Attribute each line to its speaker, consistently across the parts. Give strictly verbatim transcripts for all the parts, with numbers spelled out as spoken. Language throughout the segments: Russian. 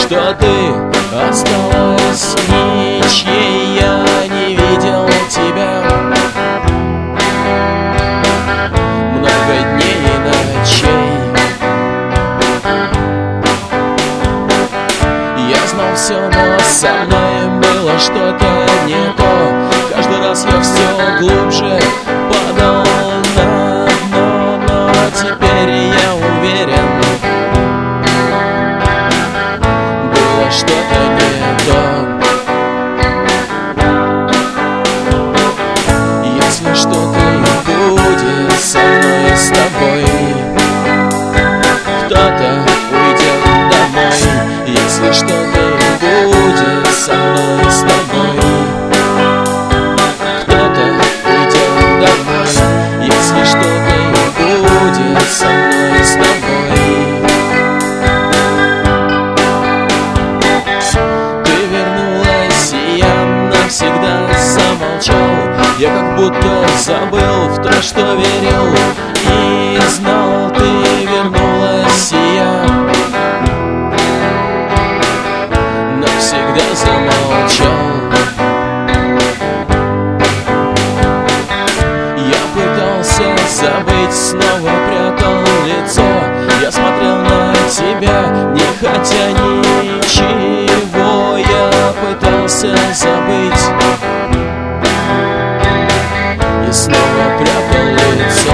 Speaker 1: что ты осталась ничьей. Я не видел тебя много дней и ночей. Я знал все, но со мной было что-то не то. Каждый раз я все глубже падал на дно, но теперь я уверен, было что-то не то. Если что-то и будет со мной и с тобой, кто-то уйдет домой. Если что-то и будет со мной и с тобой, кто-то уйдет домой. Если что-то и будет со мной и с тобой. Ты вернулась, и я навсегда замолчал. Я как будто забыл в то, что верил и знал. Ты вернулась, и я навсегда замолчал. Я пытался забыть, снова прятал лицо. Я смотрел на тебя, не хотя ничего. Я пытался забыть и снова прятал лицо.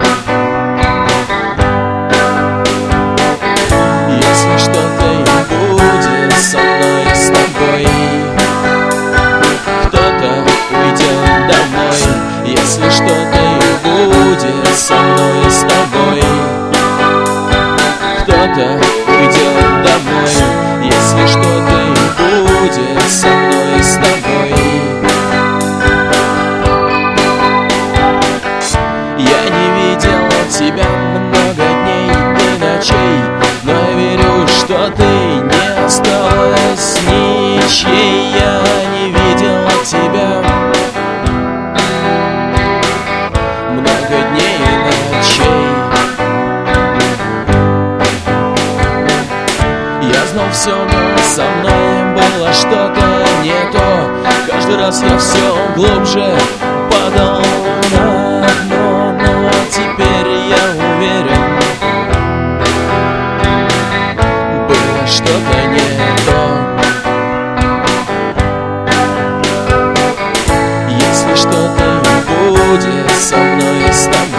Speaker 1: Если что-то и будет со мной и с тобой, кто-то уйдет домой. Если что-то и будет со мной и с тобой, кто-то уйдет домой. Если что-то и будет со мной и с тобой. Я не видел тебя много дней и ночей, но я верю, что ты не осталась ничьей. Я не видел тебя много дней и ночей. Я знал все, но со мной было что-то не то. Каждый раз я все глубже падал на дно, но теперь я уверен, было что-то не то. Если что-то и будет со мной и с тобой,